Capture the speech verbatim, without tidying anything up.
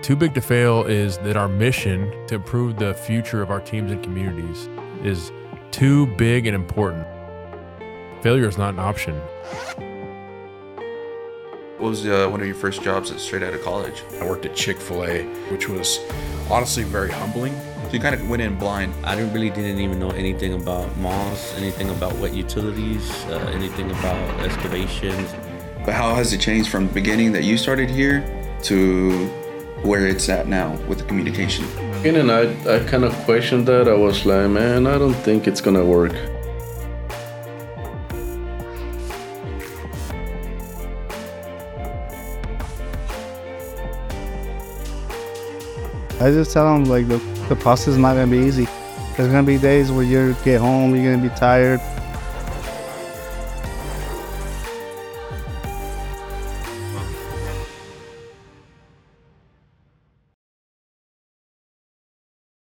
Too Big to Fail is that our mission to improve the future of our teams and communities is too big and important. Failure is not an option. What was uh, one of your first jobs straight out of college? I worked at Chick-fil-A, which was honestly very humbling. So you kind of went in blind. I didn't really didn't even know anything about malls, anything about wet utilities, uh, anything about excavations. But how has it changed from the beginning that you started here to where it's at now with the communication? And I, I kind of questioned that. I was like, man, I don't think it's gonna work. I just tell them like the, the process is not gonna be easy. There's gonna be days where you get home, you're gonna be tired.